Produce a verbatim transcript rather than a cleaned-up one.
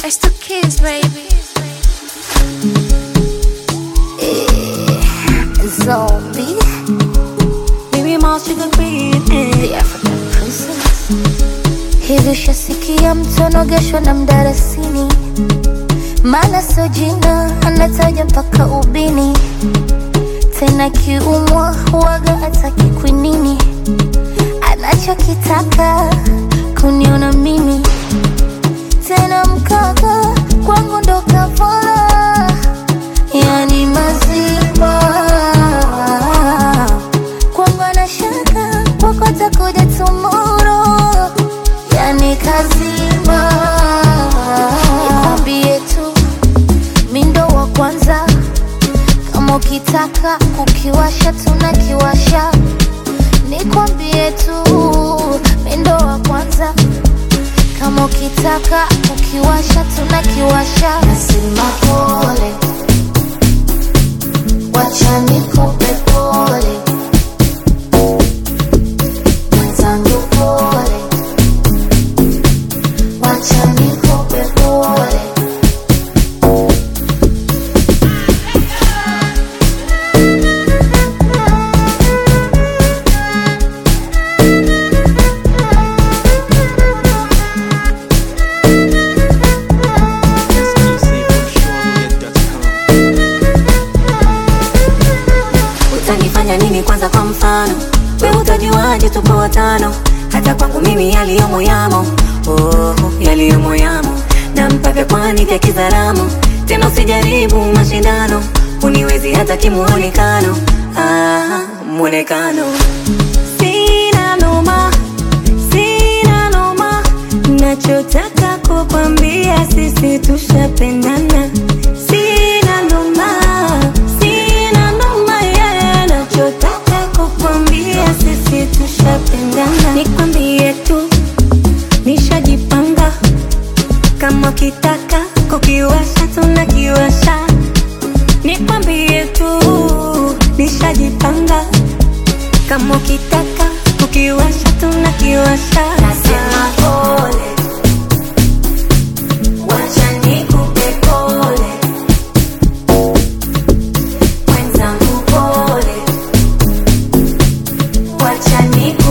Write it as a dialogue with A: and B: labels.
A: It's the kids, baby. Eh, zombie. Baby mouse sugar queen, eh. The African princess. Hivi shasikia mtu anogeshwa na mdarasini, maana sio jina anataja mpaka ubini. Tena kiumwa huwaga ataki kwinini, anachokitaka kuniona mimi. Tena mkaka kwangu ndo kavola, yani mazima. Kwangu anashaka kwako atakuja tomorrow, yani kazima. Nikwambie tu mindo wa kwanza, kama ukitaka kukiwasha tunakiwasha. Nikwambie tu mindo wa kwanza, kama ukitaka kukiwasha tunakiwasha. Nasema pole, wacha nikupe pole, mwenzangu pole, wacha nikupe pole.
B: Utanifanya nini kwanza kwa mfano? We utajuaje tupo watano? Hata kwangu mimi yaliyomo yamo, oh, yaliyomo yamo. Na mpaka kwani vya kizaramu, tena usijaribu mashindano. Uniwezi hata kimuonekano, ah, muonekano. Sina noma, sina noma, nachotaka kukwambia sisi tushapendana. Sina noma, sina noma, yeah, nachotaka kukwambia sisi tushapendana. Nikwambie tu nishajipanga, kama kitaka kukiwasha tunakiwasha. Nikwambie tu nishajipanga, kama ukitaka kukiwasha tunakiwasha. Nasema pole, wacha nikupe pole, mwenzangu pole, wacha nikupe